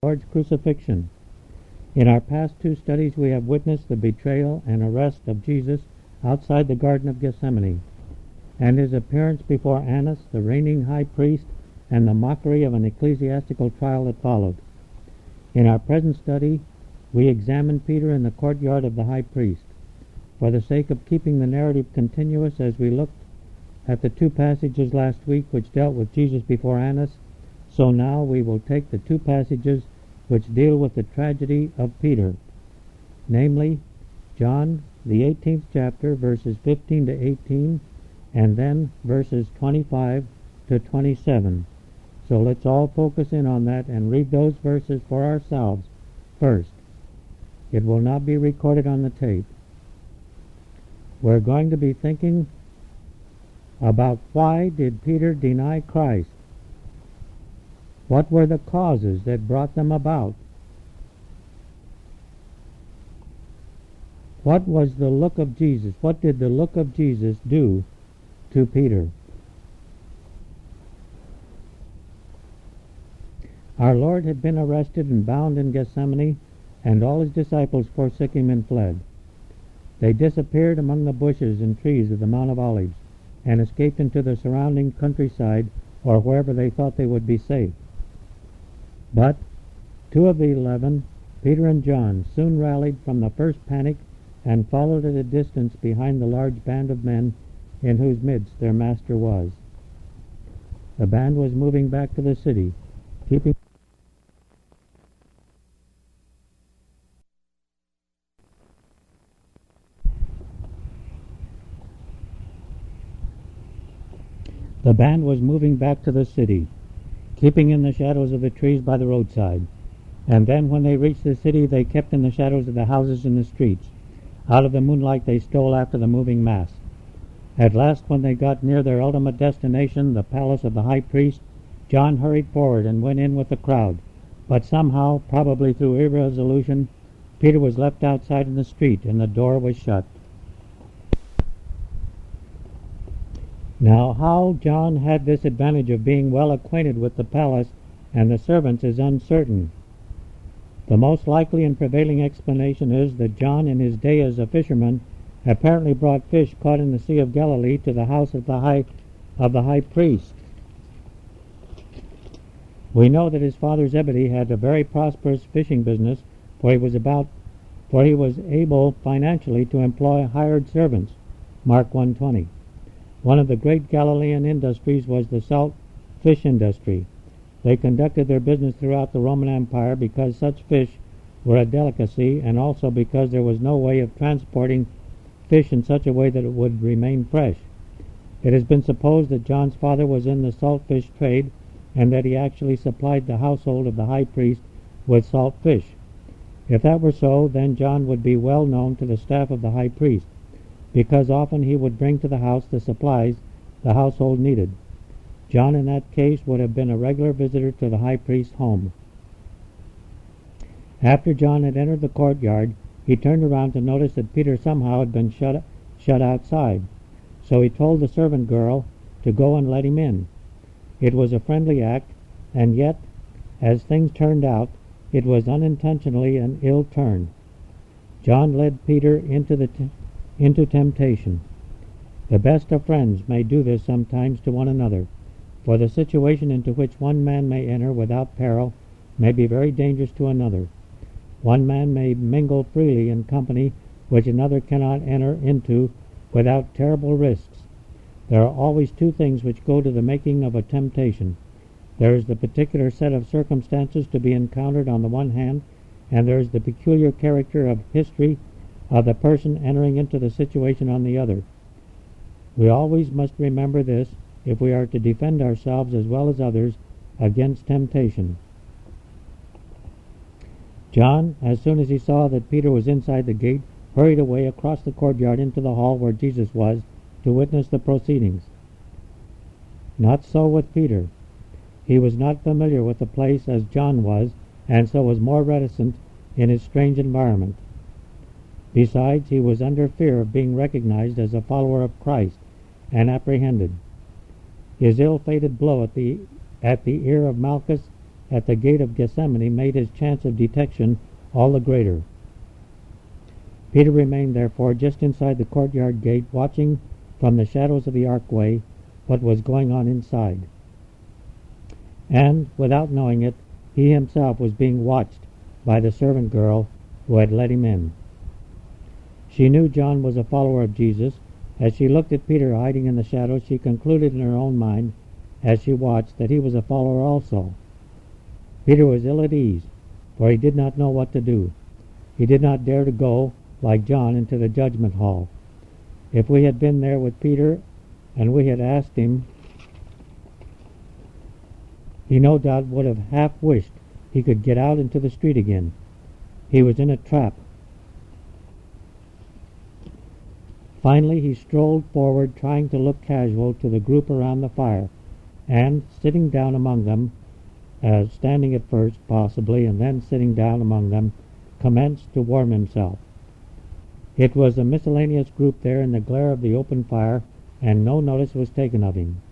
Lord's crucifixion. In our past two studies we have witnessed the betrayal and arrest of Jesus outside the Garden of Gethsemane, and his appearance before Annas, the reigning high priest, and the mockery of an ecclesiastical trial that followed. In our present study we examine Peter in the courtyard of the high priest. For the sake of keeping the narrative continuous, as we looked at the two passages last week which dealt with Jesus before Annas, so now we will take the two passages which deal with the tragedy of Peter, namely John the 18th chapter, verses 15 to 18, and then verses 25 to 27. So let's all focus in on that and read those verses for ourselves first. It will not be recorded on the tape. We're going to be thinking about why did Peter deny Christ? What were the causes that brought them about? What was the look of Jesus? What did the look of Jesus do to Peter? Our Lord had been arrested and bound in Gethsemane, and all his disciples forsook him and fled. They disappeared among the bushes and trees of the Mount of Olives and escaped into the surrounding countryside or wherever they thought they would be safe. But two of the 11, Peter and John, soon rallied from the first panic and followed at a distance behind the large band of men in whose midst their master was. The band was moving back to the city, keeping in the shadows of the trees by the roadside. And then when they reached the city, they kept in the shadows of the houses and the streets. Out of the moonlight they stole after the moving mass. At last, when they got near their ultimate destination, the palace of the high priest, John hurried forward and went in with the crowd. But somehow, probably through irresolution, Peter was left outside in the street, and the door was shut. Now, how John had this advantage of being well acquainted with the palace and the servants is uncertain. The most likely and prevailing explanation is that John, in his day as a fisherman, apparently brought fish caught in the Sea of Galilee to the house of the high priest. We know that his father Zebedee had a very prosperous fishing business, for he was able financially to employ hired servants. Mark 1:20. One of the great Galilean industries was the salt fish industry. They conducted their business throughout the Roman Empire because such fish were a delicacy, and also because there was no way of transporting fish in such a way that it would remain fresh. It has been supposed that John's father was in the salt fish trade, and that he actually supplied the household of the high priest with salt fish. If that were so, then John would be well known to the staff of the high priest, because often he would bring to the house the supplies the household needed. John in that case would have been a regular visitor to the high priest's home. After John had entered the courtyard, he turned around to notice that Peter somehow had been shut outside. So he told the servant girl to go and let him in. It was a friendly act, and yet, as things turned out, it was unintentionally an ill turn. John led Peter into temptation. The best of friends may do this sometimes to one another, for the situation into which one man may enter without peril may be very dangerous to another. One man may mingle freely in company which another cannot enter into without terrible risks. There are always two things which go to the making of a temptation. There is the particular set of circumstances to be encountered on the one hand, and there is the peculiar character of history of the person entering into the situation on the other. We always must remember this if we are to defend ourselves as well as others against temptation. John, as soon as he saw that Peter was inside the gate, hurried away across the courtyard into the hall where Jesus was to witness the proceedings. Not so with Peter. He was not familiar with the place as John was, and so was more reticent in his strange environment. Besides, he was under fear of being recognized as a follower of Christ and apprehended. His ill-fated blow at the ear of Malchus at the gate of Gethsemane made his chance of detection all the greater. Peter remained, therefore, just inside the courtyard gate, watching from the shadows of the archway what was going on inside. And, without knowing it, he himself was being watched by the servant girl who had let him in. She knew John was a follower of Jesus. As she looked at Peter hiding in the shadows, she concluded in her own mind, as she watched, that he was a follower also. Peter was ill at ease, for he did not know what to do. He did not dare to go, like John, into the judgment hall. If we had been there with Peter and we had asked him, he no doubt would have half wished he could get out into the street again. He was in a trap. Finally, he strolled forward, trying to look casual, to the group around the fire, and, sitting down among them, standing at first, possibly, and then sitting down among them, commenced to warm himself. It was a miscellaneous group there in the glare of the open fire, and no notice was taken of him.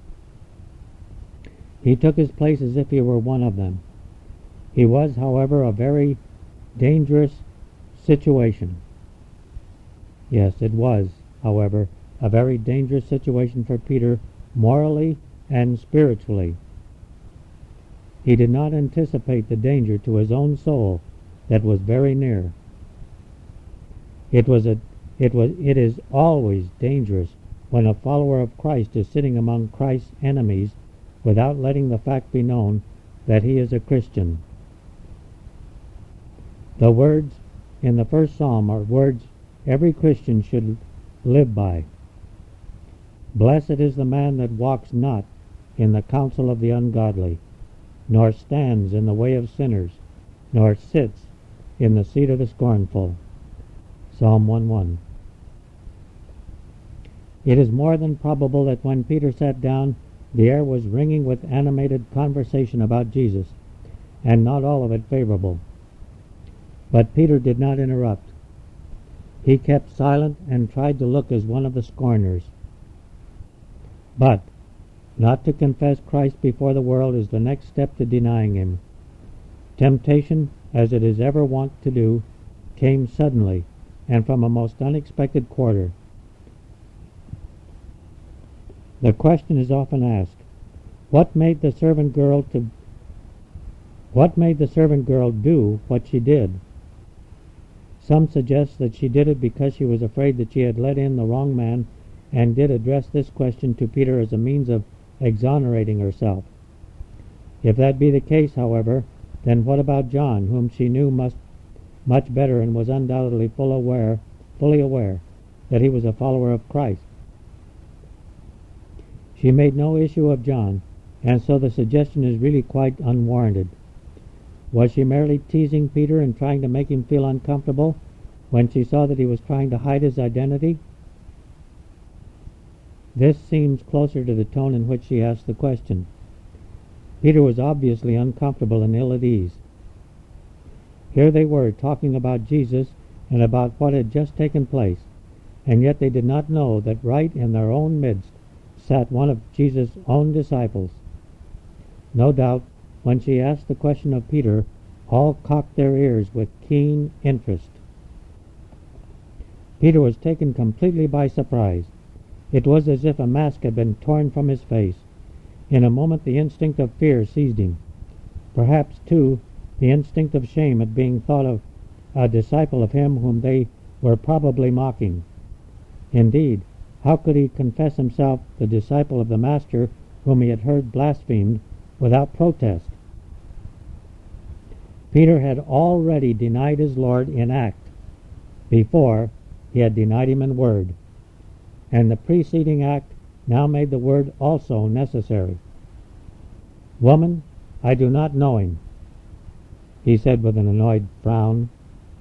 He took his place as if he were one of them. He was, however, a very dangerous situation. Yes, it was, however, a very dangerous situation for Peter, morally and spiritually. He did not anticipate the danger to his own soul that was very near. It is always dangerous when a follower of Christ is sitting among Christ's enemies without letting the fact be known that he is a Christian. The words in the first psalm are words every Christian should live by. Blessed is the man that walks not in the counsel of the ungodly, nor stands in the way of sinners, nor sits in the seat of the scornful. Psalm 1:1. It is more than probable that when Peter sat down, the air was ringing with animated conversation about Jesus, and not all of it favorable. But Peter did not interrupt. He kept silent and tried to look as one of the scorners. But not to confess Christ before the world is the next step to denying him. Temptation, as it is ever wont to do, came suddenly and from a most unexpected quarter. The question is often asked, what made the servant girl do what she did? Some suggest that she did it because she was afraid that she had let in the wrong man, and did address this question to Peter as a means of exonerating herself. If that be the case, however, then what about John, whom she knew much better and was undoubtedly fully aware that he was a follower of Christ? She made no issue of John, and so the suggestion is really quite unwarranted. Was she merely teasing Peter and trying to make him feel uncomfortable when she saw that he was trying to hide his identity? This seems closer to the tone in which she asked the question. Peter was obviously uncomfortable and ill at ease. Here they were talking about Jesus and about what had just taken place, and yet they did not know that right in their own midst sat one of Jesus' own disciples. No doubt, when she asked the question of Peter, all cocked their ears with keen interest. Peter was taken completely by surprise. It was as if a mask had been torn from his face. In a moment the instinct of fear seized him. Perhaps, too, the instinct of shame at being thought of a disciple of him whom they were probably mocking. Indeed, how could he confess himself the disciple of the Master whom he had heard blasphemed without protest? Peter had already denied his Lord in act before he had denied him in word, and the preceding act now made the word also necessary. "Woman, I do not know him," he said with an annoyed frown.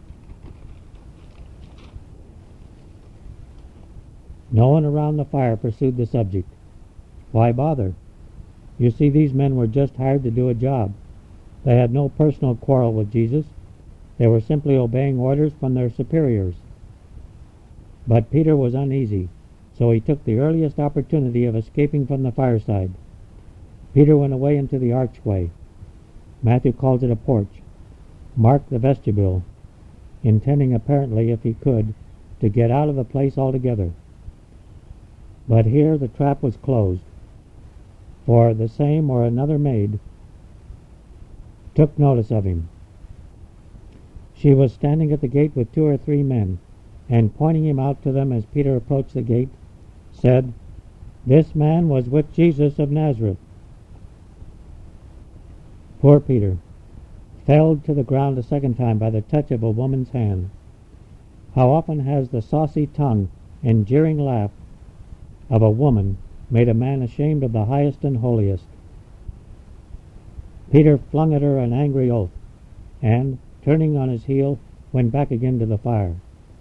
No one around the fire pursued the subject. Why bother? You see, these men were just hired to do a job. They had no personal quarrel with Jesus. They were simply obeying orders from their superiors. But Peter was uneasy, so he took the earliest opportunity of escaping from the fireside. Peter went away into the archway. Matthew calls it a porch. Mark the vestibule, intending apparently, if he could, to get out of the place altogether. But here the trap was closed, for the same or another maid took notice of him. She was standing at the gate with 2 or 3 men, and pointing him out to them as Peter approached the gate, said, "This man was with Jesus of Nazareth." Poor Peter, felled to the ground a second time by the touch of a woman's hand. How often has the saucy tongue and jeering laugh of a woman made a man ashamed of the highest and holiest? Peter flung at her an angry oath, and, turning on his heel, went back again to the fire.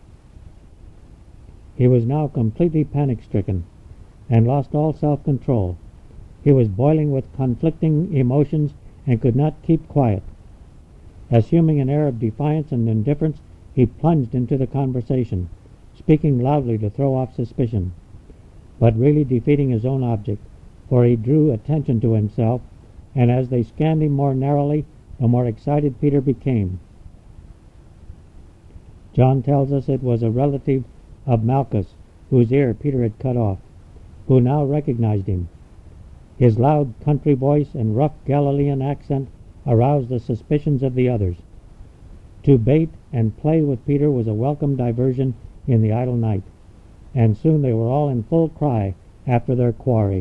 He was now completely panic-stricken, and lost all self-control. He was boiling with conflicting emotions and could not keep quiet. Assuming an air of defiance and indifference, he plunged into the conversation, speaking loudly to throw off suspicion, but really defeating his own object, for he drew attention to himself, and as they scanned him more narrowly, the more excited Peter became. John tells us it was a relative of Malchus, whose ear Peter had cut off, who now recognized him. His loud country voice and rough Galilean accent aroused the suspicions of the others. To bait and play with Peter was a welcome diversion in the idle night, and soon they were all in full cry after their quarry.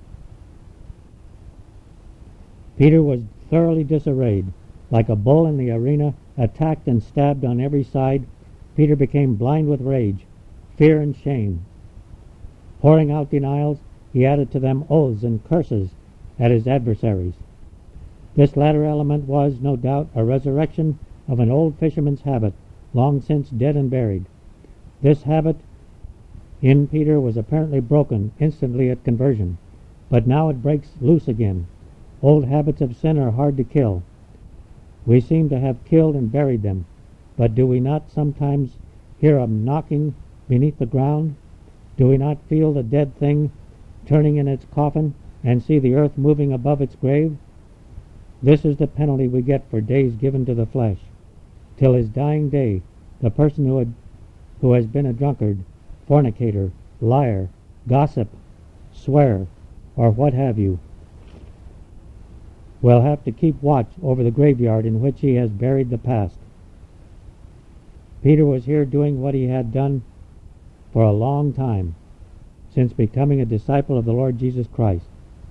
Peter was thoroughly disarrayed. Like a bull in the arena, attacked and stabbed on every side, Peter became blind with rage, fear and shame. Pouring out denials, he added to them oaths and curses at his adversaries. This latter element was, no doubt, a resurrection of an old fisherman's habit, long since dead and buried. This habit in Peter was apparently broken instantly at conversion, but now it breaks loose again. Old habits of sin are hard to kill. We seem to have killed and buried them, but do we not sometimes hear a knocking beneath the ground? Do we not feel the dead thing turning in its coffin and see the earth moving above its grave? This is the penalty we get for days given to the flesh. Till his dying day, the person who has been a drunkard, fornicator, liar, gossip, swear, or what have you, will have to keep watch over the graveyard in which he has buried the past. Peter was here doing what he had done for a long time, since becoming a disciple of the Lord Jesus Christ.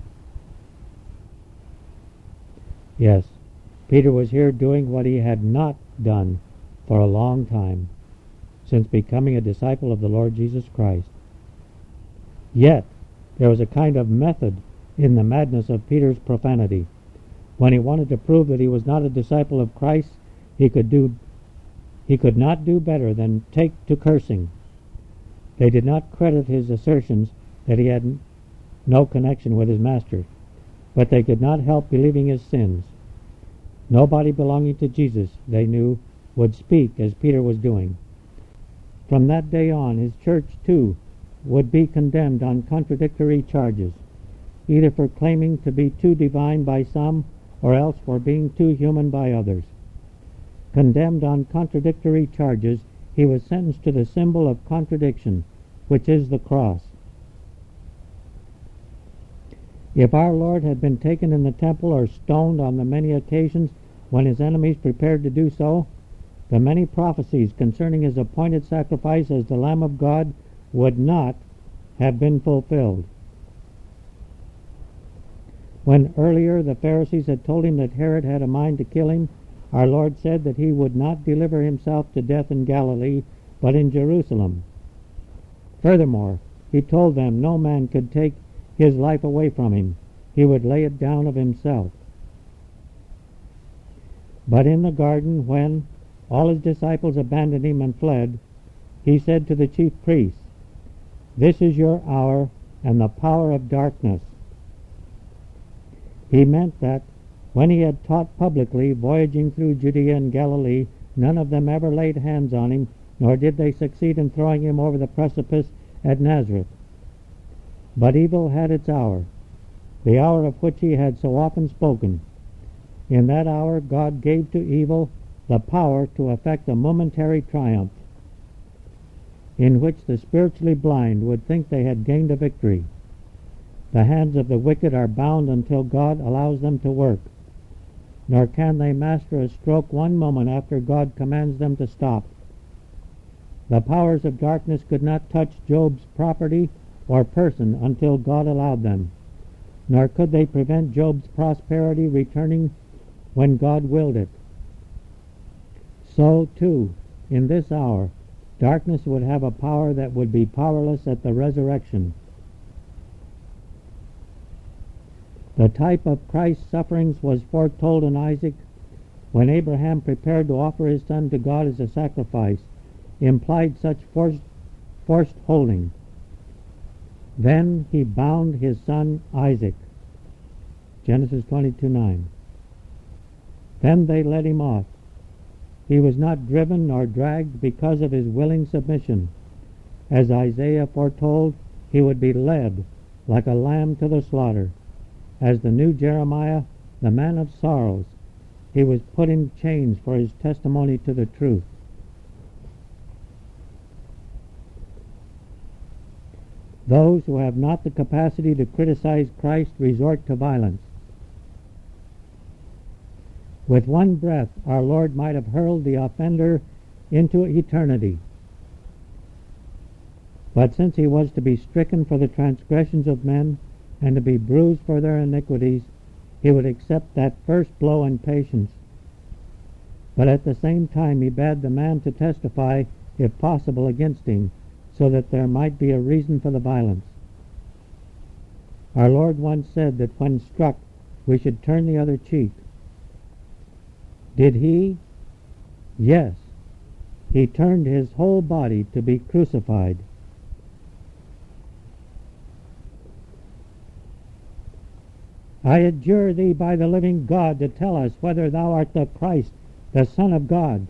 Yes, Peter was here doing what he had not done for a long time, since becoming a disciple of the Lord Jesus Christ. Yet, there was a kind of method in the madness of Peter's profanity. When he wanted to prove that he was not a disciple of Christ, he could not do better than take to cursing. They did not credit his assertions that he had no connection with his master, but they could not help believing his sins. Nobody belonging to Jesus, they knew, would speak as Peter was doing. From that day on, his church, too, would be condemned on contradictory charges, either for claiming to be too divine by some, or else for being too human by others. Condemned on contradictory charges, he was sentenced to the symbol of contradiction, which is the cross. If our Lord had been taken in the temple or stoned on the many occasions when his enemies prepared to do so, the many prophecies concerning his appointed sacrifice as the Lamb of God would not have been fulfilled. When earlier the Pharisees had told him that Herod had a mind to kill him, our Lord said that he would not deliver himself to death in Galilee, but in Jerusalem. Furthermore, he told them no man could take his life away from him. He would lay it down of himself. But in the garden, when all his disciples abandoned him and fled, he said to the chief priests, "This is your hour and the power of darkness." He meant that when he had taught publicly, voyaging through Judea and Galilee, none of them ever laid hands on him, nor did they succeed in throwing him over the precipice at Nazareth. But evil had its hour, the hour of which he had so often spoken. In that hour God gave to evil the power to effect a momentary triumph, in which the spiritually blind would think they had gained a victory. The hands of the wicked are bound until God allows them to work, nor can they master a stroke one moment after God commands them to stop. The powers of darkness could not touch Job's property or person until God allowed them, nor could they prevent Job's prosperity returning when God willed it. So, too, in this hour, darkness would have a power that would be powerless at the resurrection. The type of Christ's sufferings was foretold in Isaac when Abraham prepared to offer his son to God as a sacrifice, implied such forced holding. Then he bound his son Isaac. Genesis 22:9. Then they led him off. He was not driven nor dragged because of his willing submission. As Isaiah foretold, he would be led like a lamb to the slaughter. As the new Jeremiah, the man of sorrows, he was put in chains for his testimony to the truth. Those who have not the capacity to criticize Christ resort to violence. With one breath, our Lord might have hurled the offender into eternity. But since he was to be stricken for the transgressions of men and to be bruised for their iniquities, he would accept that first blow in patience. But at the same time he bade the man to testify, if possible, against him, so that there might be a reason for the violence. Our Lord once said that when struck we should turn the other cheek. Did he? Yes. He turned his whole body to be crucified. I adjure thee by the living God to tell us whether thou art the Christ, the Son of God.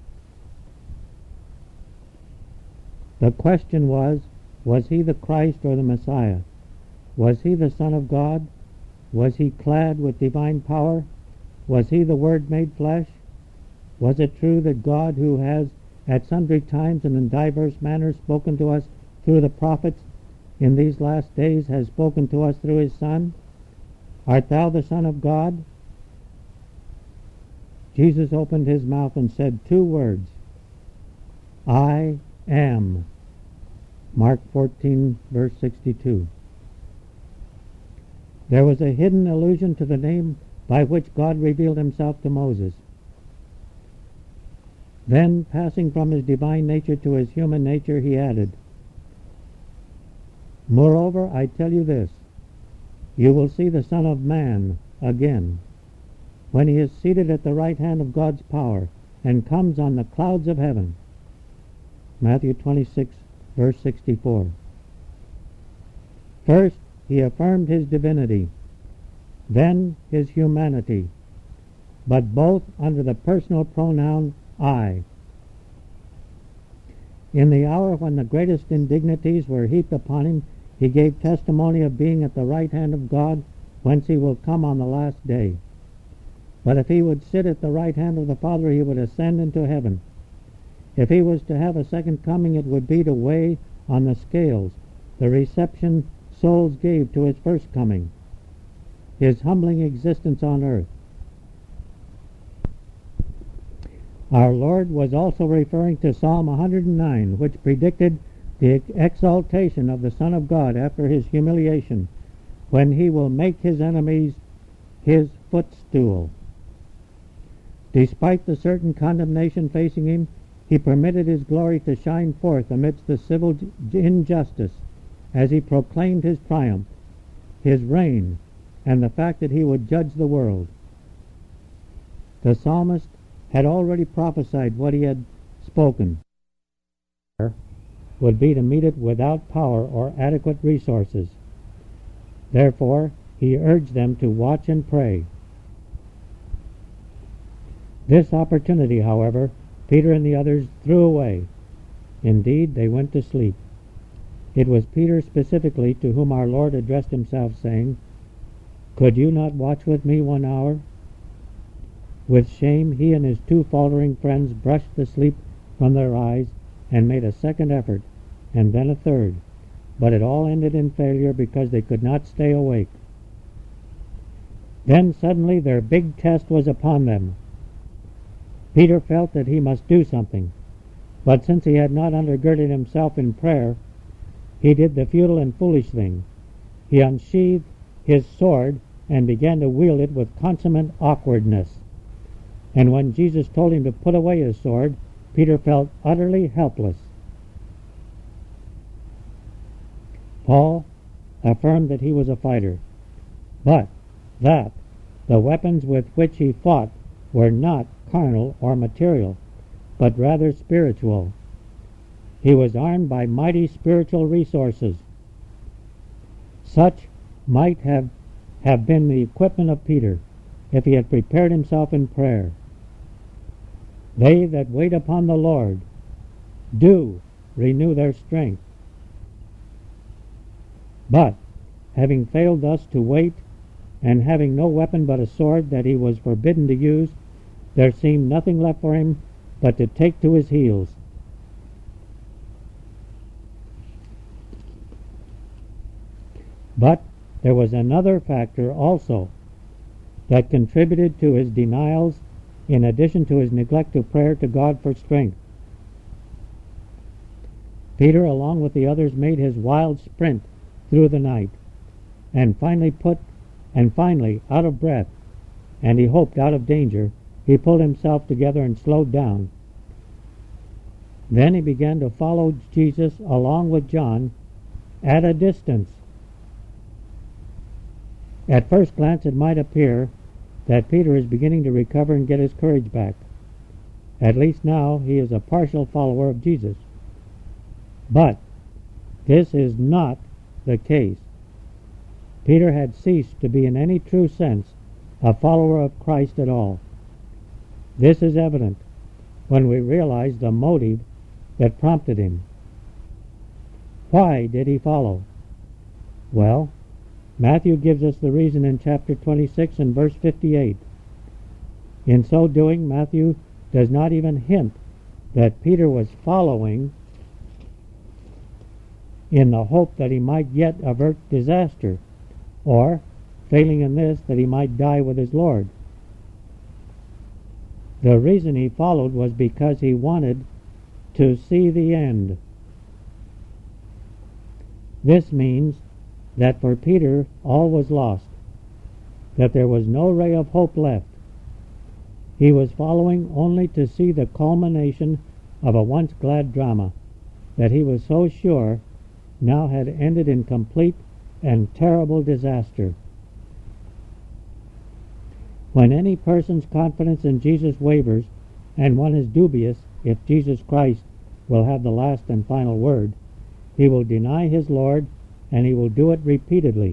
The question was he the Christ or the Messiah? Was he the Son of God? Was he clad with divine power? Was he the Word made flesh? Was it true that God, who has at sundry times and in divers manners spoken to us through the prophets, in these last days has spoken to us through his Son? Art thou the Son of God? Jesus opened his mouth and said two words, I am. Mark 14, verse 62. There was a hidden allusion to the name by which God revealed himself to Moses. Then, passing from his divine nature to his human nature, he added, Moreover, I tell you this, you will see the Son of Man again, when he is seated at the right hand of God's power, and comes on the clouds of heaven. Matthew 26, verse 64. First, he affirmed his divinity, then his humanity, but both under the personal pronoun I. In the hour when the greatest indignities were heaped upon him, he gave testimony of being at the right hand of God, whence he will come on the last day. But if he would sit at the right hand of the Father, he would ascend into heaven. If he was to have a second coming, it would be to weigh on the scales the reception souls gave to his first coming, his humbling existence on earth. Our Lord was also referring to Psalm 109, which predicted the exaltation of the Son of God after his humiliation, when he will make his enemies his footstool. Despite the certain condemnation facing him, he permitted his glory to shine forth amidst the civil injustice as he proclaimed his triumph, his reign, and the fact that he would judge the world. The psalmist had already prophesied what he had spoken would be to meet it without power or adequate resources. Therefore, he urged them to watch and pray. This opportunity, however, Peter and the others threw away. Indeed, they went to sleep. It was Peter specifically to whom our Lord addressed himself, saying, Could you not watch with me 1 hour? With shame, he and his two faltering friends brushed the sleep from their eyes and made a second effort, and then a third. But it all ended in failure because they could not stay awake. Then suddenly their big test was upon them. Peter felt that he must do something, but since he had not undergirded himself in prayer, he did the futile and foolish thing. He unsheathed his sword and began to wield it with consummate awkwardness. And when Jesus told him to put away his sword, Peter felt utterly helpless. Paul affirmed that he was a fighter, but that the weapons with which he fought were not carnal or material, but rather spiritual. He was armed by mighty spiritual resources. Such might have been the equipment of Peter if he had prepared himself in prayer. They that wait upon the Lord do renew their strength. But, having failed thus to wait, and having no weapon but a sword that he was forbidden to use, there seemed nothing left for him but to take to his heels. But there was another factor also that contributed to his denials in addition to his neglect of prayer to God for strength. Peter, along with the others, made his wild sprint through the night, and finally, out of breath, and he hoped out of danger, he pulled himself together and slowed down. Then he began to follow Jesus along with John at a distance. At first glance it might appear that Peter is beginning to recover and get his courage back. At least now he is a partial follower of Jesus. But this is not the case. Peter had ceased to be in any true sense a follower of Christ at all. This is evident when we realize the motive that prompted him. Why did he follow? Well, Matthew gives us the reason in chapter 26 and verse 58. In so doing, Matthew does not even hint that Peter was following in the hope that he might yet avert disaster, or, failing in this, that he might die with his Lord. The reason he followed was because he wanted to see the end. This means that for Peter all was lost, that there was no ray of hope left. He was following only to see the culmination of a once glad drama that he was so sure now had ended in complete and terrible disaster. When any person's confidence in Jesus wavers, and one is dubious if Jesus Christ will have the last and final word, he will deny his Lord, and he will do it repeatedly.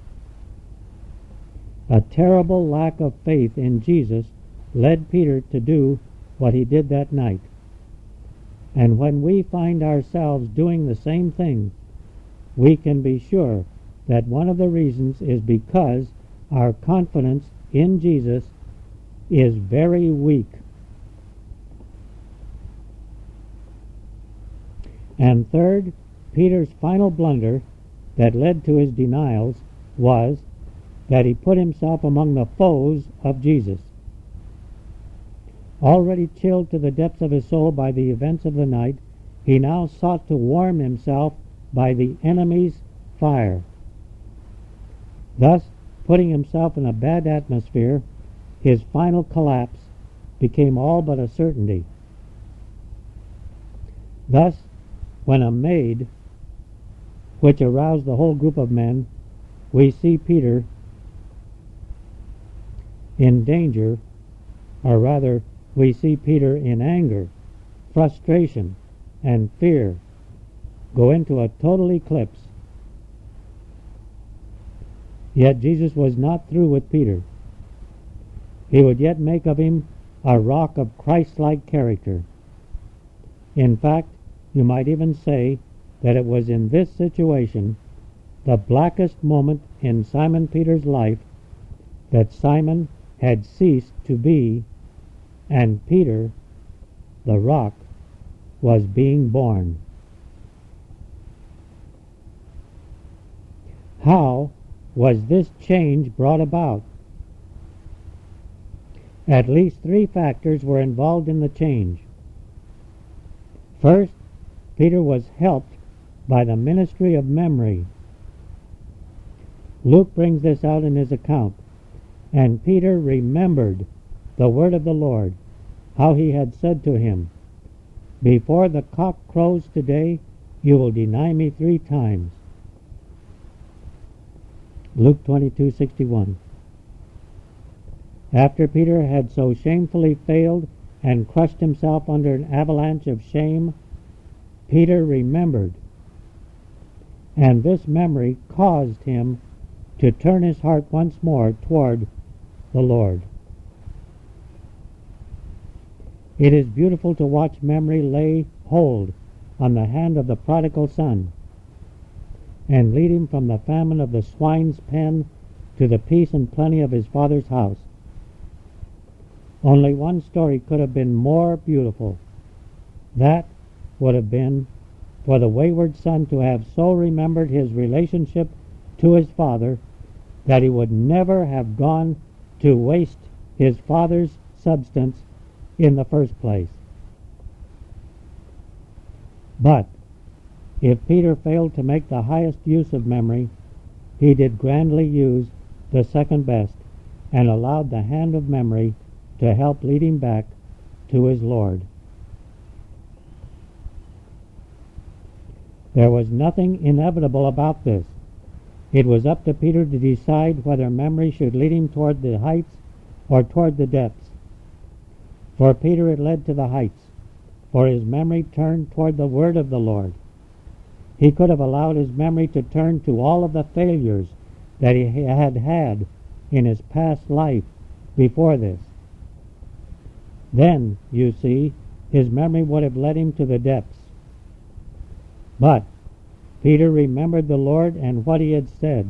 A terrible lack of faith in Jesus led Peter to do what he did that night. And when we find ourselves doing the same thing, we can be sure that one of the reasons is because our confidence in Jesus is very weak. And third, Peter's final blunder that led to his denials was that he put himself among the foes of Jesus. Already chilled to the depths of his soul by the events of the night, he now sought to warm himself by the enemy's fire. Thus, putting himself in a bad atmosphere, his final collapse became all but a certainty. Thus, when a maid, which aroused the whole group of men, we see Peter in danger, or rather, we see Peter in anger, frustration, and fear go into a total eclipse. Yet Jesus was not through with Peter. He would yet make of him a rock of Christ-like character. In fact, you might even say that it was in this situation, the blackest moment in Simon Peter's life, that Simon had ceased to be and Peter, the rock, was being born. How was this change brought about? At least three factors were involved in the change. First, Peter was helped by the ministry of memory. Luke brings this out in his account. And Peter remembered the word of the Lord, how he had said to him, "Before the cock crows today, you will deny me 3 times." Luke 22:61. After Peter had so shamefully failed and crushed himself under an avalanche of shame, Peter remembered, and this memory caused him to turn his heart once more toward the Lord. It is beautiful to watch memory lay hold on the hand of the prodigal son and lead him from the famine of the swine's pen to the peace and plenty of his father's house. Only one story could have been more beautiful. That would have been for the wayward son to have so remembered his relationship to his father that he would never have gone to waste his father's substance in the first place. But if Peter failed to make the highest use of memory, he did grandly use the second best and allowed the hand of memory to help lead him back to his Lord. There was nothing inevitable about this. It was up to Peter to decide whether memory should lead him toward the heights or toward the depths. For Peter it led to the heights, for his memory turned toward the word of the Lord. He could have allowed his memory to turn to all of the failures that he had had in his past life before this. Then, you see, his memory would have led him to the depths. But Peter remembered the Lord and what he had said.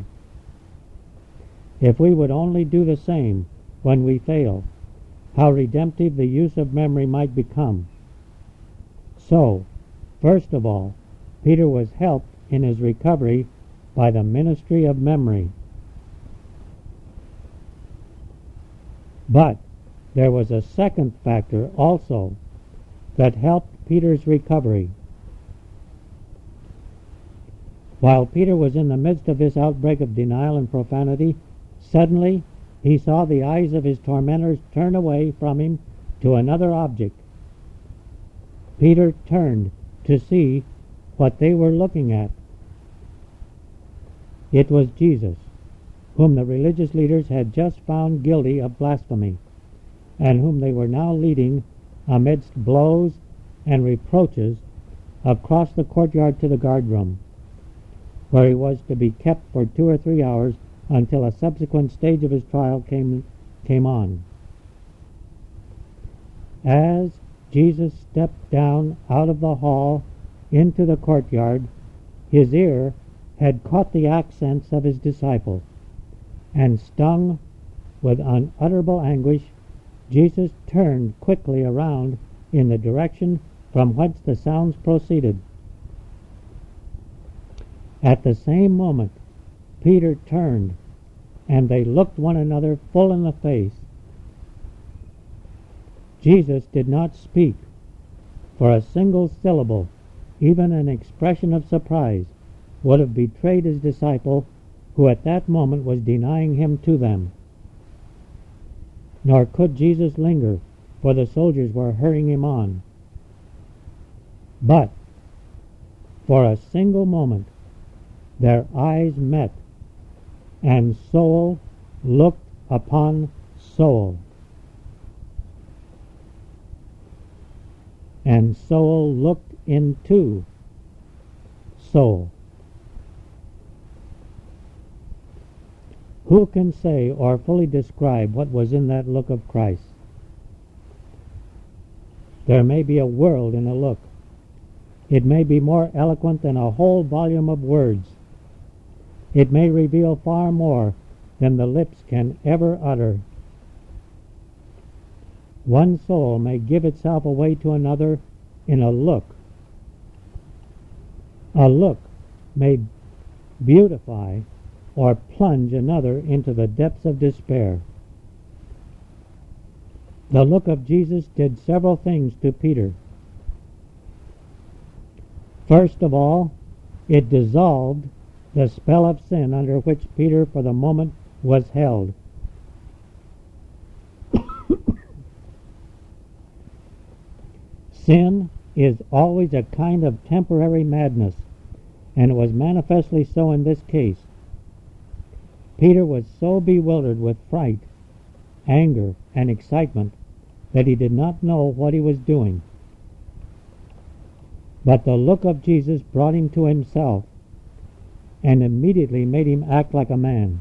If we would only do the same when we fail, how redemptive the use of memory might become. So, first of all, Peter was helped in his recovery by the ministry of memory. But there was a second factor also that helped Peter's recovery. While Peter was in the midst of this outbreak of denial and profanity, suddenly he saw the eyes of his tormentors turn away from him to another object. Peter turned to see what they were looking at. It was Jesus, whom the religious leaders had just found guilty of blasphemy, and whom they were now leading amidst blows and reproaches across the courtyard to the guardroom, where he was to be kept for 2 or 3 hours until a subsequent stage of his trial came on. As Jesus stepped down out of the hall into the courtyard, his ear had caught the accents of his disciple, and stung with unutterable anguish, Jesus turned quickly around in the direction from whence the sounds proceeded. At the same moment, Peter turned, and they looked one another full in the face. Jesus did not speak, for a single syllable, even an expression of surprise, would have betrayed his disciple, who at that moment was denying him to them. Nor could Jesus linger, for the soldiers were hurrying him on. But for a single moment their eyes met, and soul looked upon soul, and soul looked into soul. Who can say or fully describe what was in that look of Christ? There may be a world in a look. It may be more eloquent than a whole volume of words. It may reveal far more than the lips can ever utter. one soul may give itself away to another in a look. A look may beautify or plunge another into the depths of despair. The look of Jesus did several things to Peter. First of all, it dissolved the spell of sin under which Peter for the moment was held. Sin is always a kind of temporary madness, and it was manifestly so in this case. Peter was so bewildered with fright, anger, and excitement that he did not know what he was doing. But the look of Jesus brought him to himself and immediately made him act like a man.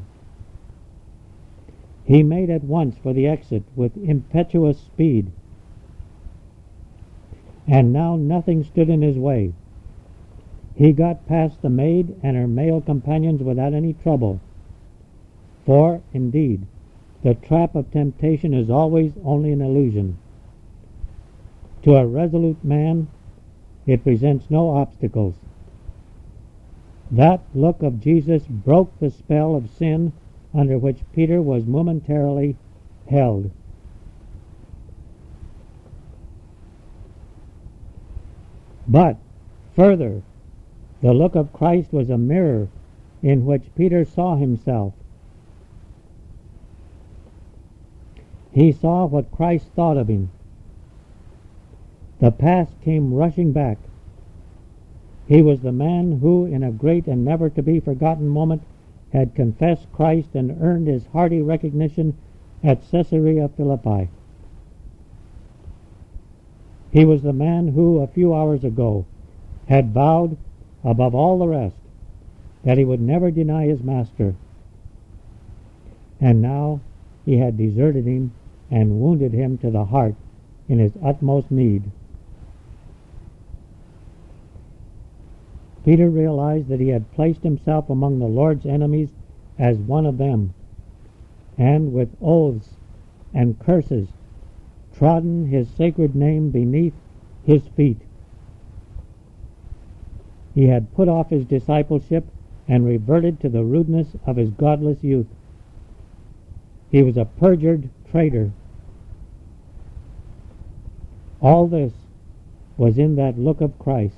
He made at once for the exit with impetuous speed, and now nothing stood in his way. He got past the maid and her male companions without any trouble, for, indeed, the trap of temptation is always only an illusion. To a resolute man, it presents no obstacles. That look of Jesus broke the spell of sin under which Peter was momentarily held. But, further, the look of Christ was a mirror in which Peter saw himself. He saw what Christ thought of him. The past came rushing back. He was the man who, in a great and never-to-be-forgotten moment, had confessed Christ and earned his hearty recognition at Caesarea Philippi. He was the man who, a few hours ago, had vowed, above all the rest, that he would never deny his master. And now he had deserted him and wounded him to the heart in his utmost need. Peter realized that he had placed himself among the Lord's enemies as one of them, and with oaths and curses trodden his sacred name beneath his feet. He had put off his discipleship and reverted to the rudeness of his godless youth. He was a perjured traitor. All this was in that look of Christ.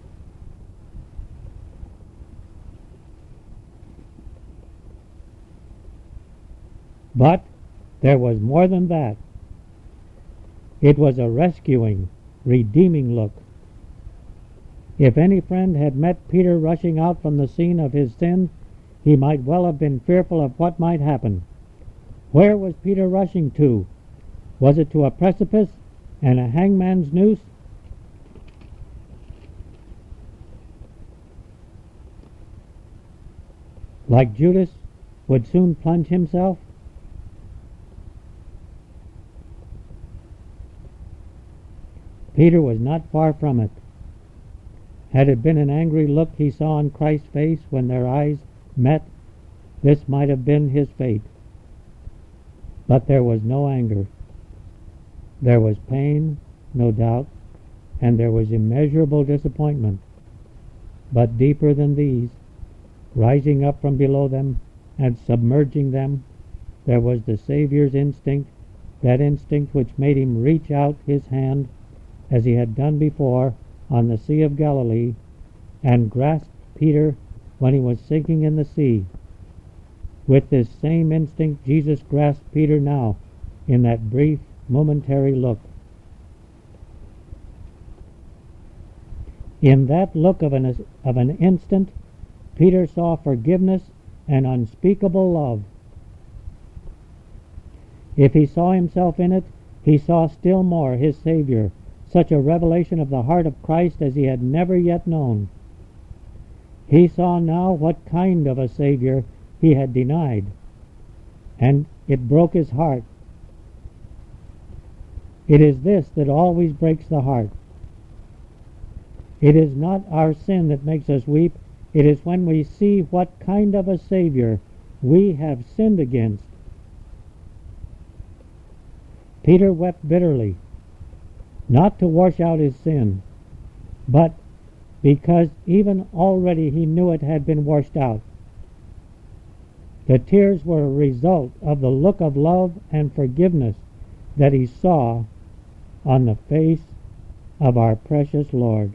But there was more than that. It was a rescuing, redeeming look. If any friend had met Peter rushing out from the scene of his sin, he might well have been fearful of what might happen. Where was Peter rushing to? Was it to a precipice and a hangman's noose? Like Judas would soon plunge himself? Peter was not far from it. Had it been an angry look he saw on Christ's face when their eyes met, this might have been his fate. But there was no anger. There was pain, no doubt, and there was immeasurable disappointment. But deeper than these, rising up from below them and submerging them, there was the Savior's instinct, that instinct which made him reach out his hand as he had done before on the Sea of Galilee, and grasped Peter when he was sinking in the sea. With this same instinct, Jesus grasped Peter now in that brief, momentary look. In that look of an instant, Peter saw forgiveness and unspeakable love. If he saw himself in it, he saw still more his Savior, such a revelation of the heart of Christ as he had never yet known. He saw now what kind of a Savior he had denied, and it broke his heart. It is this that always breaks the heart. It is not our sin that makes us weep. It is when we see what kind of a Savior we have sinned against. Peter wept bitterly, not to wash out his sin, but because even already he knew it had been washed out. The tears were a result of the look of love and forgiveness that he saw on the face of our precious Lord.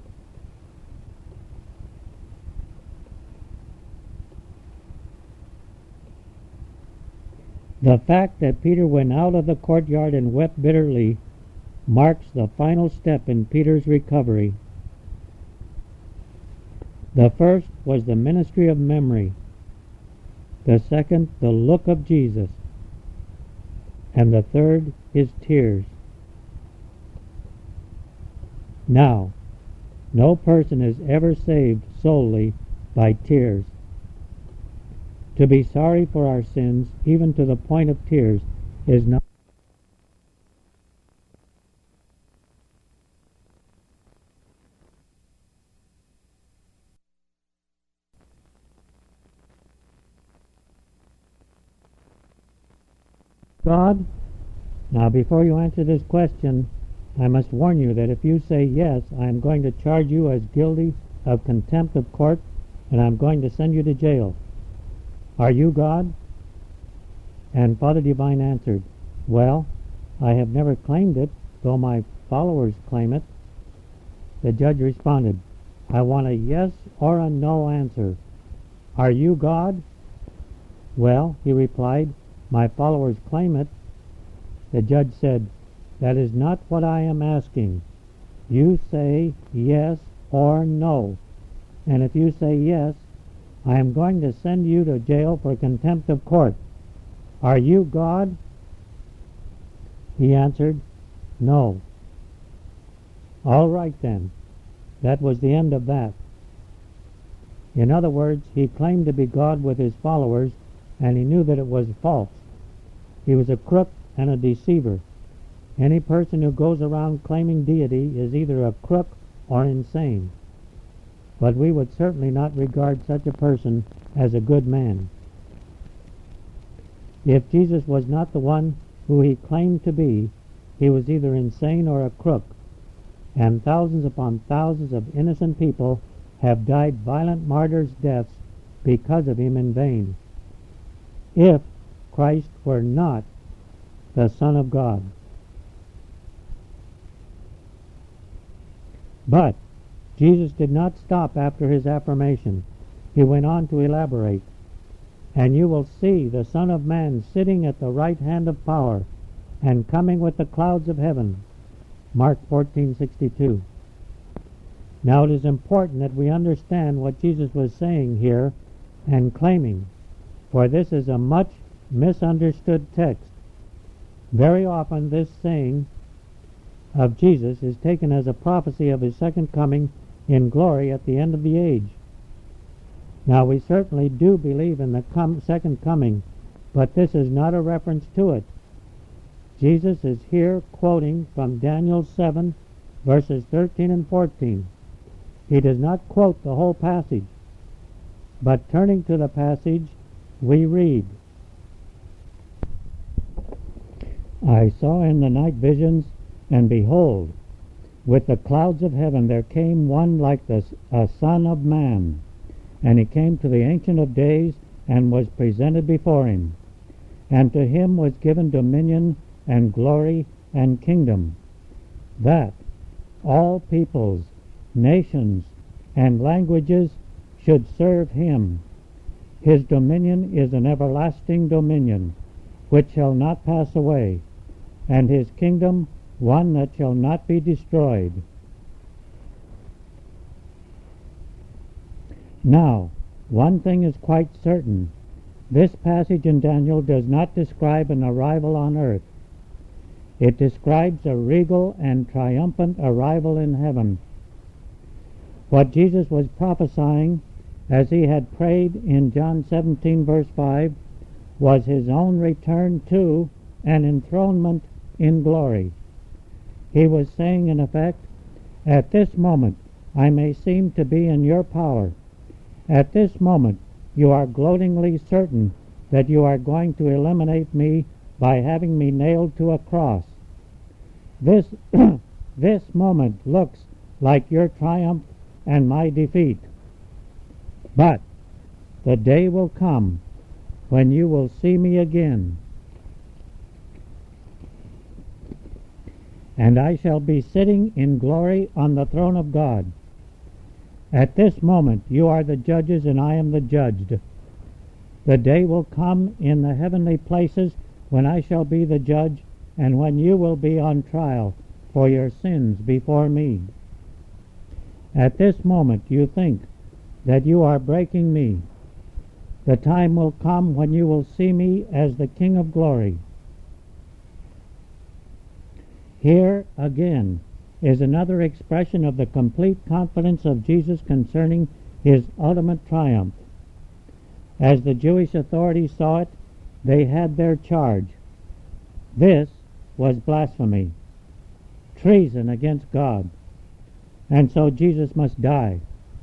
The fact that Peter went out of the courtyard and wept bitterly marks the final step in Peter's recovery. The first was the ministry of memory. The second, the look of Jesus. And the third is tears. Now, no person is ever saved solely by tears. To be sorry for our sins, even to the point of tears, is not God. Now, before you answer this question, I must warn you that if you say yes, I am going to charge you as guilty of contempt of court, and I'm going to send you to jail. Are you God? And Father Divine answered, well, I have never claimed it, though my followers claim it. The judge responded, I want a yes or a no answer. Are you God? Well, he replied, my followers claim it. The judge said, that is not what I am asking. You say yes or no. And if you say yes, I am going to send you to jail for contempt of court. Are you God? He answered, no. All right then. That was the end of that. In other words, he claimed to be God with his followers, and he knew that it was false. He was a crook and a deceiver. Any person who goes around claiming deity is either a crook or insane. But we would certainly not regard such a person as a good man. If Jesus was not the one who he claimed to be, he was either insane or a crook, and thousands upon thousands of innocent people have died violent martyrs' deaths because of him in vain. If Christ were not the Son of God. But Jesus did not stop after his affirmation. He went on to elaborate, and you will see the Son of Man sitting at the right hand of power and coming with the clouds of heaven. Mark 14:62. Now it is important that we understand what Jesus was saying here and claiming, for this is a much misunderstood text. Very often this saying of Jesus is taken as a prophecy of his second coming in glory at the end of the age. Now we certainly do believe in the second coming, but this is not a reference to it. Jesus is here quoting from Daniel 7, verses 13 and 14. He does not quote the whole passage, but turning to the passage, we read, I saw in the night visions, and behold, with the clouds of heaven there came one like a son of man. And he came to the Ancient of Days, and was presented before him. And to him was given dominion, and glory, and kingdom, that all peoples, nations, and languages should serve him. His dominion is an everlasting dominion, which shall not pass away, and his kingdom one that shall not be destroyed. Now, one thing is quite certain. This passage in Daniel does not describe an arrival on earth. It describes a regal and triumphant arrival in heaven. What Jesus was prophesying, as he had prayed in John 17, verse 5, was his own return to an enthronement in glory. He was saying, in effect, at this moment I may seem to be in your power. At this moment you are gloatingly certain that you are going to eliminate me by having me nailed to a cross. This, this moment looks like your triumph and my defeat. But the day will come when you will see me again, and I shall be sitting in glory on the throne of God. At this moment you are the judges and I am the judged. The day will come in the heavenly places when I shall be the judge and when you will be on trial for your sins before me. At this moment you think that you are breaking me. The time will come when you will see me as the King of glory. Here again is another expression of the complete confidence of Jesus concerning his ultimate triumph. As the Jewish authorities saw it, they had their charge. This was blasphemy, treason against God, and so Jesus must die.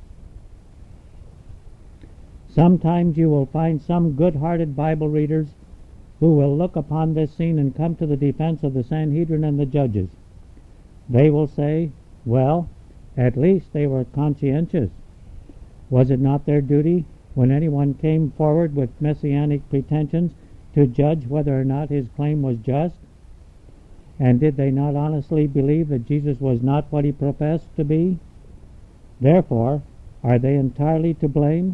Sometimes you will find some good-hearted Bible readers who will look upon this scene and come to the defense of the Sanhedrin and the judges. They will say, well, at least they were conscientious. Was it not their duty, when anyone came forward with messianic pretensions, to judge whether or not his claim was just? And did they not honestly believe that Jesus was not what he professed to be? Therefore, are they entirely to blame?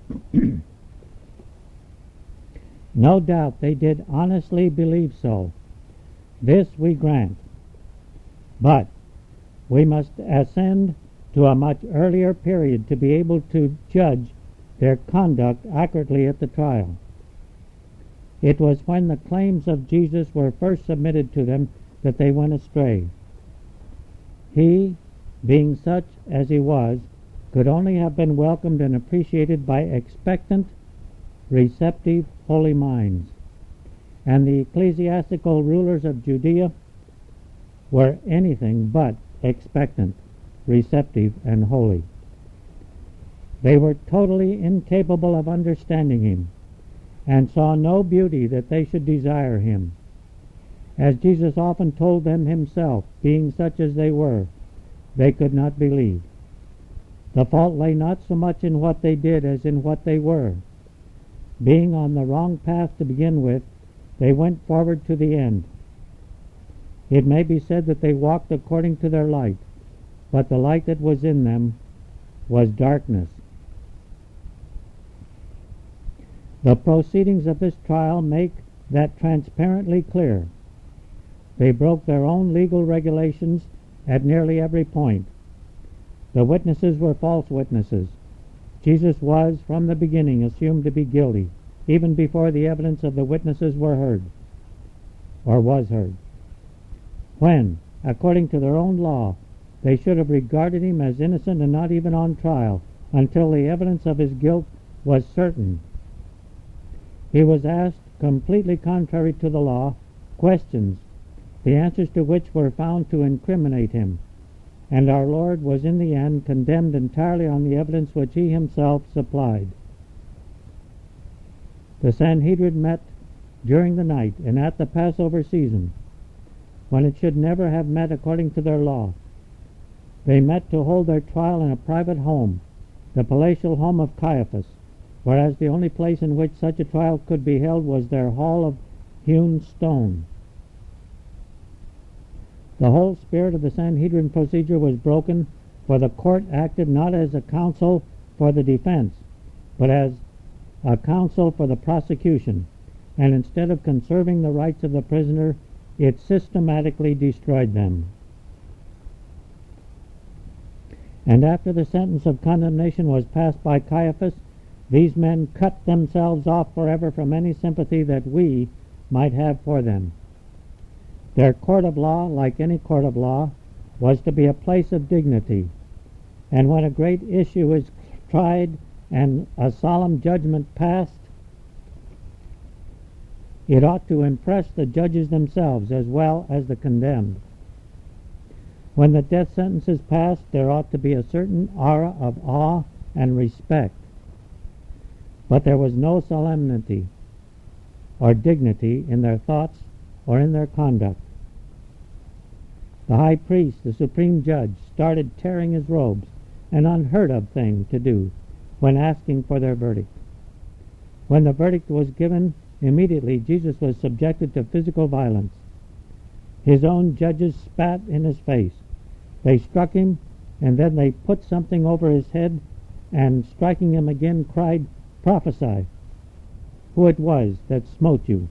No doubt they did honestly believe so. This we grant. But we must ascend to a much earlier period to be able to judge their conduct accurately at the trial. It was when the claims of Jesus were first submitted to them that they went astray. He, being such as he was, could only have been welcomed and appreciated by expectant, receptive, holy minds. And the ecclesiastical rulers of Judea were anything but expectant, receptive, and holy. They were totally incapable of understanding him, and saw no beauty that they should desire him. As Jesus often told them himself, being such as they were, they could not believe. The fault lay not so much in what they did as in what they were. Being on the wrong path to begin with, they went forward to the end. It may be said that they walked according to their light, but the light that was in them was darkness. The proceedings of this trial make that transparently clear. They broke their own legal regulations at nearly every point. The witnesses were false witnesses. Jesus was, from the beginning, assumed to be guilty, even before the evidence of the witnesses were heard, or was heard. When, according to their own law, they should have regarded him as innocent and not even on trial until the evidence of his guilt was certain. He was asked, completely contrary to the law, questions, the answers to which were found to incriminate him, and our Lord was in the end condemned entirely on the evidence which he himself supplied. The Sanhedrin met during the night and at the Passover season, when it should never have met according to their law. They met to hold their trial in a private home, the palatial home of Caiaphas, whereas the only place in which such a trial could be held was their hall of hewn stone. The whole spirit of the Sanhedrin procedure was broken, for the court acted not as a counsel for the defense, but as a counsel for the prosecution, and instead of conserving the rights of the prisoner, it systematically destroyed them. And after the sentence of condemnation was passed by Caiaphas, these men cut themselves off forever from any sympathy that we might have for them. Their court of law, like any court of law, was to be a place of dignity, and when a great issue is tried and a solemn judgment passed, it ought to impress the judges themselves as well as the condemned. When the death sentence is passed, there ought to be a certain aura of awe and respect. But there was no solemnity. or dignity in their thoughts or in their conduct. The high priest, the supreme judge, started tearing his robes, an unheard of thing to do when asking for their verdict. When the verdict was given, immediately Jesus was subjected to physical violence. His own judges spat in his face. They struck him, and then they put something over his head, and striking him again cried, "Prophesy, who it was that smote you."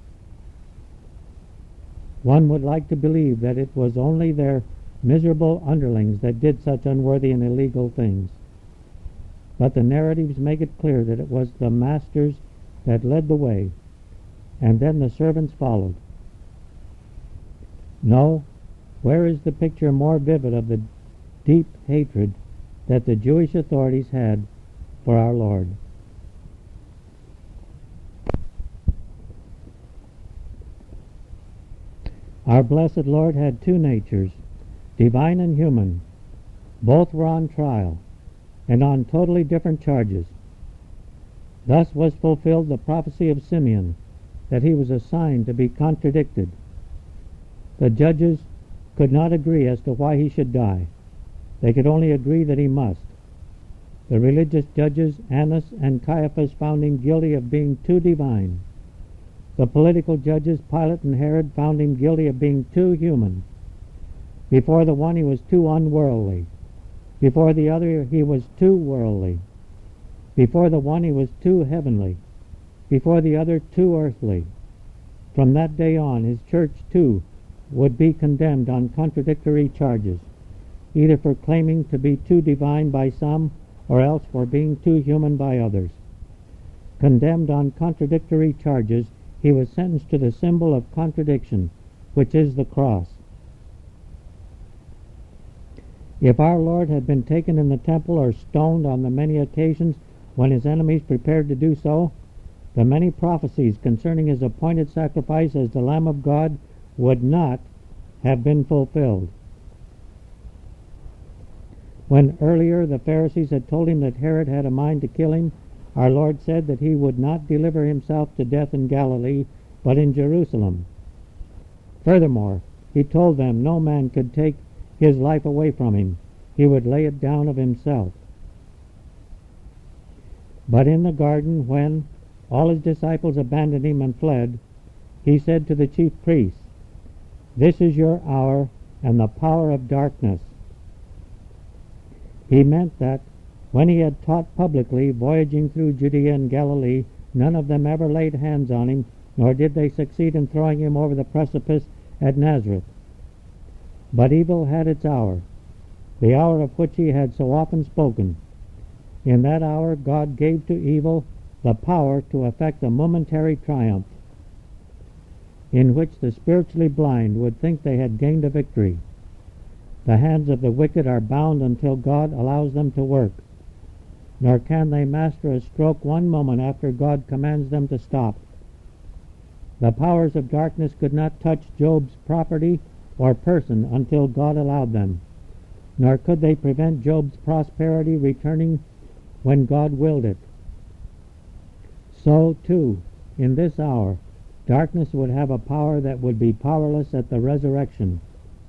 One would like to believe that it was only their miserable underlings that did such unworthy and illegal things. But the narratives make it clear that it was the masters that led the way, and then the servants followed. No, where is the picture more vivid of the deep hatred that the Jewish authorities had for our Lord? Our blessed Lord had two natures, divine and human. Both were on trial, and on totally different charges. Thus was fulfilled the prophecy of Simeon, that he was assigned to be contradicted. The judges could not agree as to why he should die. They could only agree that he must. The religious judges, Annas and Caiaphas, found him guilty of being too divine. The political judges, Pilate and Herod, found him guilty of being too human. Before the one he was too unworldly. Before the other he was too worldly. Before the one he was too heavenly. Before the other too earthly. From that day on his church too would be condemned on contradictory charges, either for claiming to be too divine by some, or else for being too human by others. Condemned on contradictory charges, he was sentenced to the symbol of contradiction, which is the cross. If our Lord had been taken in the temple or stoned on the many occasions when his enemies prepared to do so, the many prophecies concerning his appointed sacrifice as the Lamb of God would not have been fulfilled. When earlier the Pharisees had told him that Herod had a mind to kill him, our Lord said that he would not deliver himself to death in Galilee, but in Jerusalem. Furthermore, he told them no man could take his life away from him. He would lay it down of himself. But in the garden, when all his disciples abandoned him and fled, he said to the chief priests, "This is your hour and the power of darkness." He meant that when he had taught publicly, voyaging through Judea and Galilee, none of them ever laid hands on him, nor did they succeed in throwing him over the precipice at Nazareth. But evil had its hour, the hour of which he had so often spoken. In that hour God gave to evil the power to effect a momentary triumph, in which the spiritually blind would think they had gained a victory. The hands of the wicked are bound until God allows them to work, nor can they master a stroke one moment after God commands them to stop. The powers of darkness could not touch Job's property or person until God allowed them, nor could they prevent Job's prosperity returning when God willed it. So, too, in this hour, darkness would have a power that would be powerless at the resurrection.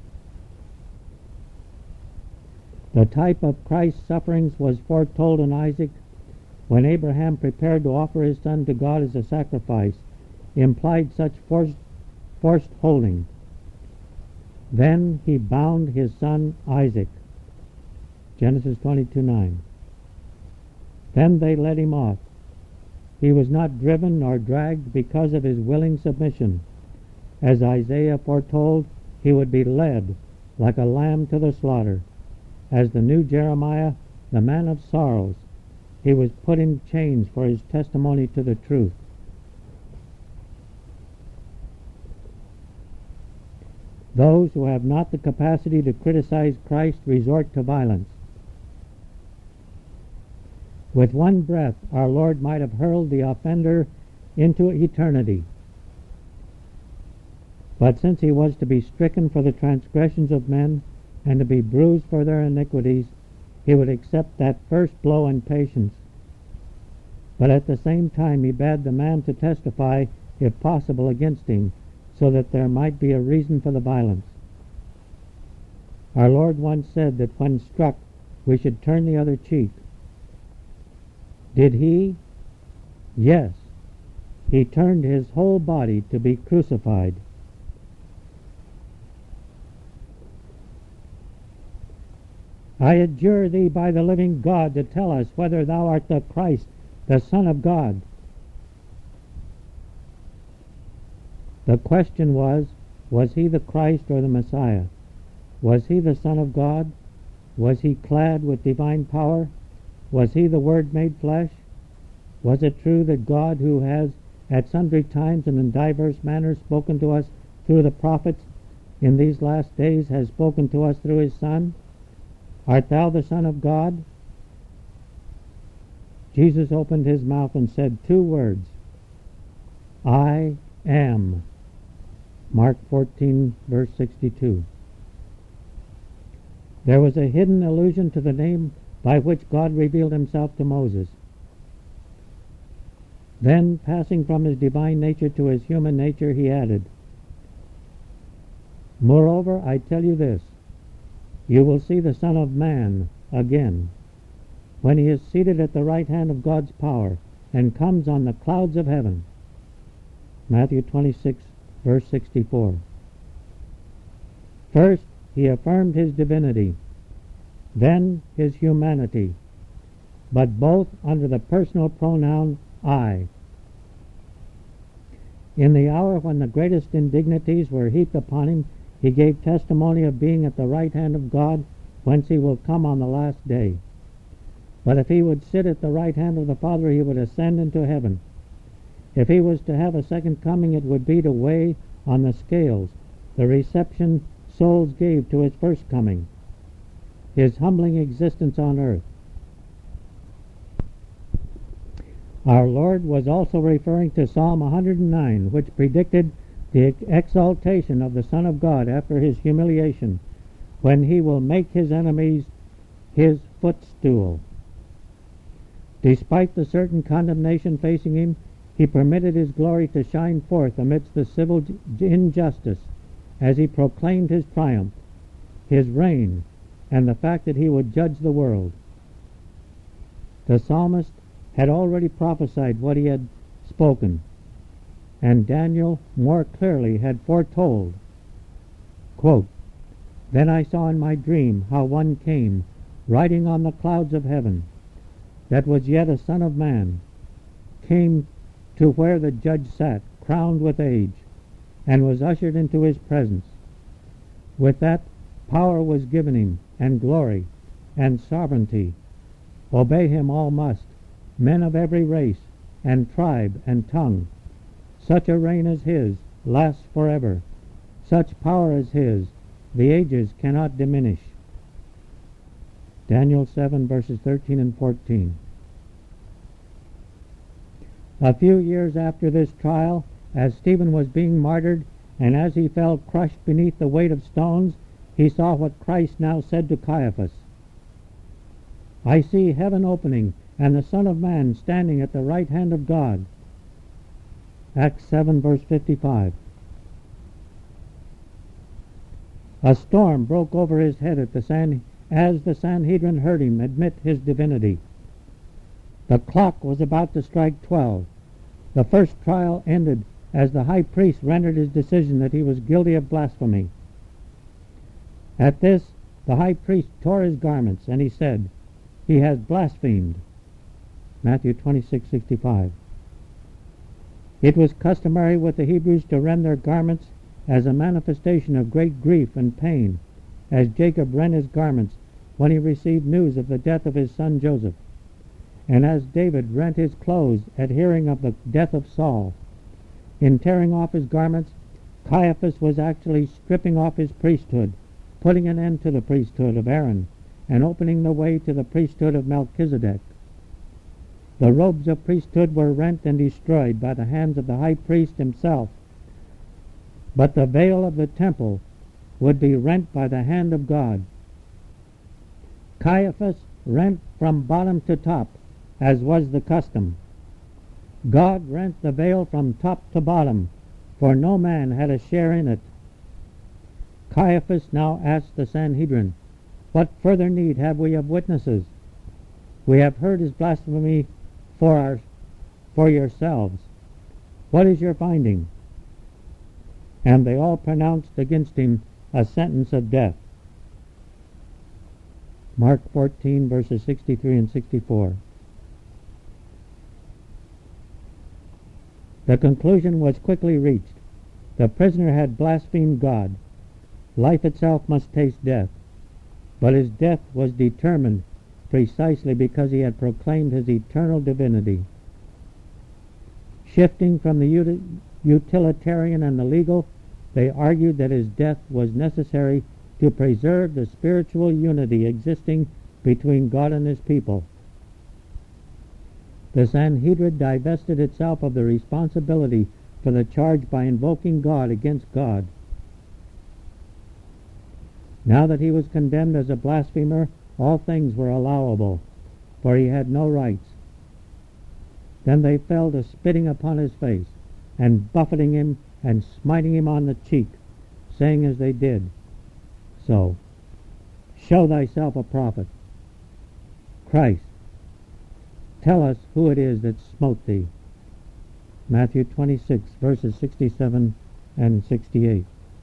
The type of Christ's sufferings was foretold in Isaac when Abraham prepared to offer his son to God as a sacrifice, implied such forced holding. Then he bound his son Isaac. Genesis 22:9. Then they led him off. He was not driven nor dragged because of his willing submission. As Isaiah foretold, he would be led like a lamb to the slaughter. As the new Jeremiah, the man of sorrows, he was put in chains for his testimony to the truth. Those who have not the capacity to criticize Christ resort to violence. With one breath, our Lord might have hurled the offender into eternity. But since he was to be stricken for the transgressions of men and to be bruised for their iniquities, he would accept that first blow in patience. But at the same time he bade the man to testify if possible, against him, so that there might be a reason for the violence. Our Lord once said that when struck, we should turn the other cheek. Did he? Yes. He turned his whole body to be crucified. I adjure thee by the living God to tell us whether thou art the Christ, the Son of God. The question was he the Christ or the Messiah? Was he the Son of God? Was he clad with divine power? Was he the Word made flesh? Was it true that God, who has at sundry times and in divers manners spoken to us through the prophets, in these last days has spoken to us through his Son? Art thou the Son of God? Jesus opened his mouth and said two words, I am. Mark 14, verse 62. There was a hidden allusion to the name by which God revealed himself to Moses. Then, passing from his divine nature to his human nature, he added, Moreover, I tell you this, you will see the Son of Man again, when he is seated at the right hand of God's power, and comes on the clouds of heaven. Matthew 26, verse 64. First, he affirmed his divinity, then his humanity, but both under the personal pronoun I. In the hour when the greatest indignities were heaped upon him, he gave testimony of being at the right hand of God, whence he will come on the last day. But if he would sit at the right hand of the Father, he would ascend into heaven. If he was to have a second coming, it would be to weigh on the scales the reception souls gave to his first coming, his humbling existence on earth. Our Lord was also referring to Psalm 109, which predicted the exaltation of the Son of God after his humiliation, when he will make his enemies his footstool. Despite the certain condemnation facing him, he permitted his glory to shine forth amidst the civil injustice as he proclaimed his triumph, his reign, and the fact that he would judge the world. The psalmist had already prophesied what he had spoken, and Daniel more clearly had foretold. Quote, Then I saw in my dream how one came, riding on the clouds of heaven, that was yet a son of man, came to where the judge sat, crowned with age, and was ushered into his presence. With that, power was given him, and glory, and sovereignty. Obey him all must, men of every race, and tribe, and tongue. Such a reign as his lasts forever. Such power as his, the ages cannot diminish. Daniel 7, verses 13 and 14. A few years after this trial, as Stephen was being martyred, and as he fell crushed beneath the weight of stones, he saw what Christ now said to Caiaphas. I see heaven opening, and the Son of Man standing at the right hand of God. Acts 7, verse 55. A storm broke over his head as the Sanhedrin heard him admit his divinity. The clock was about to strike 12. The first trial ended as the high priest rendered his decision that he was guilty of blasphemy. At this, the high priest tore his garments, and he said, He has blasphemed. Matthew 26:65. It was customary with the Hebrews to rend their garments as a manifestation of great grief and pain, as Jacob rent his garments when he received news of the death of his son Joseph, and as David rent his clothes at hearing of the death of Saul. In tearing off his garments, Caiaphas was actually stripping off his priesthood, putting an end to the priesthood of Aaron, and opening the way to the priesthood of Melchizedek. The robes of priesthood were rent and destroyed by the hands of the high priest himself, but the veil of the temple would be rent by the hand of God. Caiaphas rent from bottom to top, as was the custom. God rent the veil from top to bottom, for no man had a share in it. Caiaphas now asked the Sanhedrin, "What further need have we of witnesses? We have heard his blasphemy for yourselves. What is your finding?" And they all pronounced against him a sentence of death. Mark 14, verses 63 and 64. The conclusion was quickly reached. The prisoner had blasphemed God. Life itself must taste death, but his death was determined precisely because he had proclaimed his eternal divinity. Shifting from the utilitarian and the legal, they argued that his death was necessary to preserve the spiritual unity existing between God and his people. The Sanhedrin divested itself of the responsibility for the charge by invoking God against God. Now that he was condemned as a blasphemer, all things were allowable, for he had no rights. Then they fell to spitting upon his face, and buffeting him, and smiting him on the cheek, saying as they did, "So, show thyself a prophet. Christ, tell us who it is that smote thee." Matthew 26, verses 67 and 68.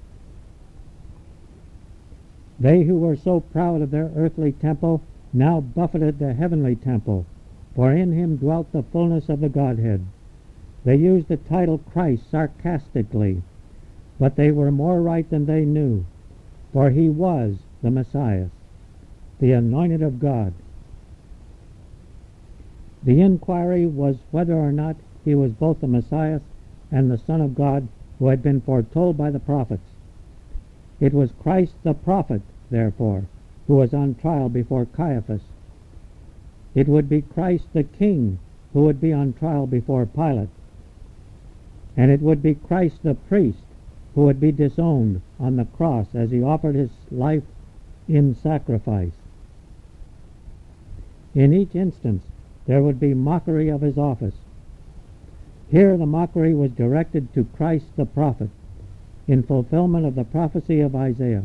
They who were so proud of their earthly temple now buffeted the heavenly temple, for in him dwelt the fullness of the Godhead. They used the title Christ sarcastically, but they were more right than they knew, for he was the Messiah, the anointed of God. The inquiry was whether or not he was both the Messiah and the Son of God who had been foretold by the prophets. It was Christ the prophet, therefore, who was on trial before Caiaphas. It would be Christ the King who would be on trial before Pilate. And it would be Christ the priest who would be disowned on the cross as he offered his life in sacrifice. In each instance, there would be mockery of his office. Here the mockery was directed to Christ the prophet, in fulfillment of the prophecy of Isaiah.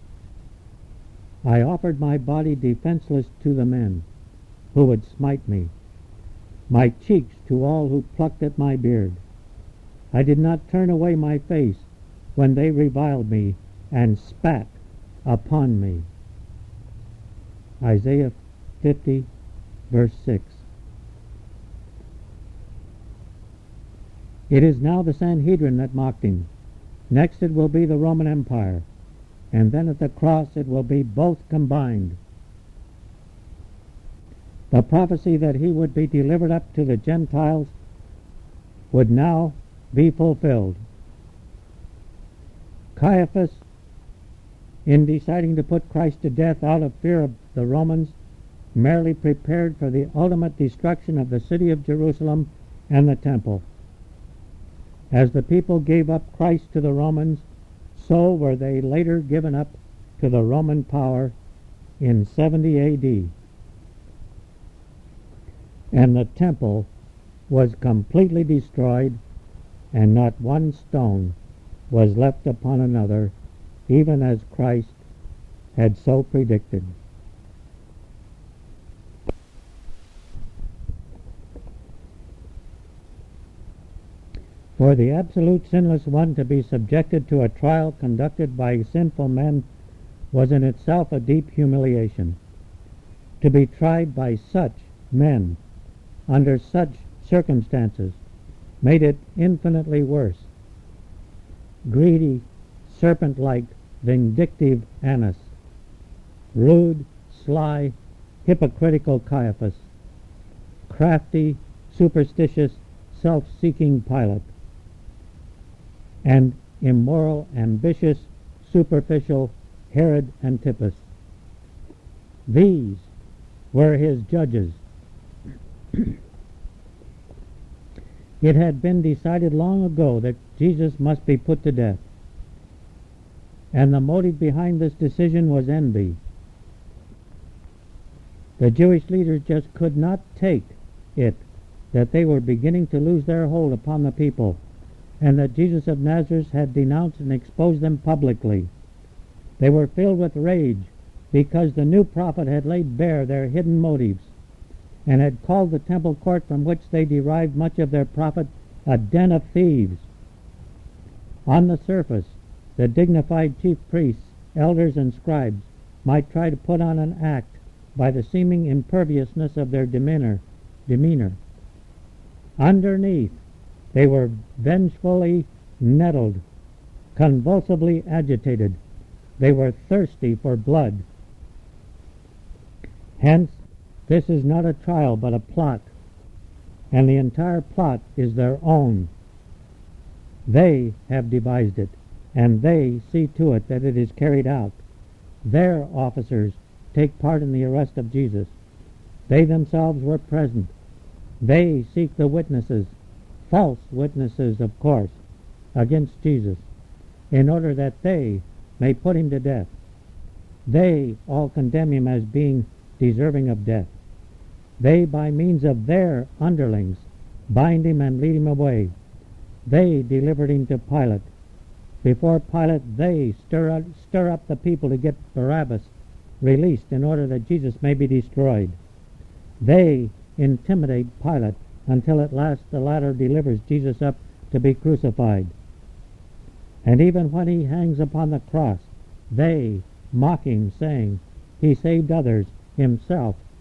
"I offered my body defenseless to the men who would smite me, my cheeks to all who plucked at my beard. I did not turn away my face when they reviled me and spat upon me." Isaiah 50, verse 6. It is now the Sanhedrin that mocked him. Next it will be the Roman Empire, and then at the cross it will be both combined. The prophecy that he would be delivered up to the Gentiles would now be fulfilled. Caiaphas, in deciding to put Christ to death out of fear of the Romans, merely prepared for the ultimate destruction of the city of Jerusalem and the temple. As the people gave up Christ to the Romans, so were they later given up to the Roman power in 70 A.D. And the temple was completely destroyed, and not one stone was left upon another, even as Christ had so predicted. For the absolute sinless one to be subjected to a trial conducted by sinful men was in itself a deep humiliation. To be tried by such men, under such circumstances, made it infinitely worse. Greedy, serpent-like, vindictive Annas, rude, sly, hypocritical Caiaphas, crafty, superstitious, self-seeking Pilate, and immoral, ambitious, superficial Herod Antipas. These were his judges. It had been decided long ago that Jesus must be put to death, and the motive behind this decision was envy. The Jewish leaders just could not take it that they were beginning to lose their hold upon the people, and that Jesus of Nazareth had denounced and exposed them publicly. They were filled with rage because the new prophet had laid bare their hidden motives and had called the temple court from which they derived much of their profit a den of thieves. On the surface, the dignified chief priests, elders, and scribes might try to put on an act by the seeming imperviousness of their demeanor. Underneath, they were vengefully nettled, convulsively agitated. They were thirsty for blood. Hence, this is not a trial but a plot, and the entire plot is their own. They have devised it, and they see to it that it is carried out. Their officers take part in the arrest of Jesus. They themselves were present. They seek the witnesses, false witnesses, of course, against Jesus, in order that they may put him to death. They all condemn him as being deserving of death. They, by means of their underlings, bind him and lead him away. They delivered him to Pilate. Before Pilate, they stir up the people to get Barabbas released in order that Jesus may be destroyed. They intimidate Pilate until at last the latter delivers Jesus up to be crucified. And even when he hangs upon the cross, they mock him, saying, "He saved others, himself